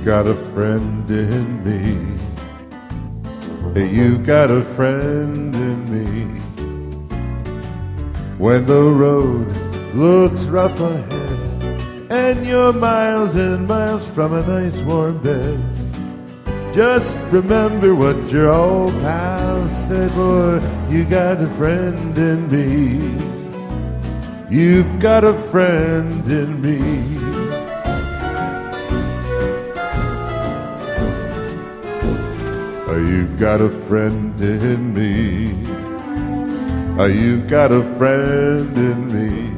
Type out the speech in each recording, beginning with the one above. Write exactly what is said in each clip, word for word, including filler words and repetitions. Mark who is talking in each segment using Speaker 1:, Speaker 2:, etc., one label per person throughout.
Speaker 1: got a friend in me. Hey, you got a friend in me. When the road looks rough ahead and you're miles and miles from a nice warm bed, just remember what your old pal said, boy, you got a friend in me. You've got a friend in me. Oh, you've got a friend in me. Oh, you've got a friend in me.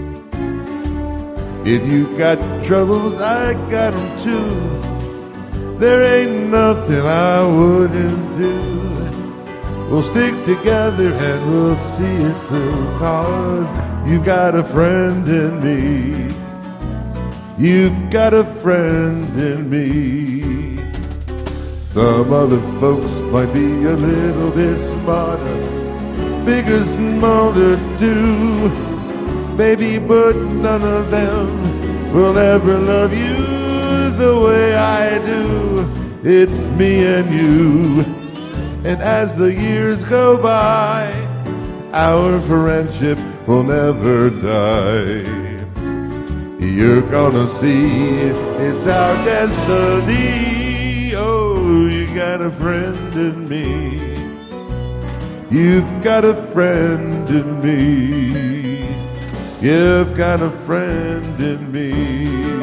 Speaker 1: If you got troubles, I got them too. There ain't nothing I wouldn't do. We'll stick together and we'll see it through, 'cause you've got a friend in me. You've got a friend in me. Some other folks might be a little bit smarter, bigger, smarter too, baby, but none of them will ever love you the way I do. It's me and you, and as the years go by, our friendship will never die. You're gonna see it's our destiny. Oh, you got a friend in me. You've got a friend in me. You've got a friend in me.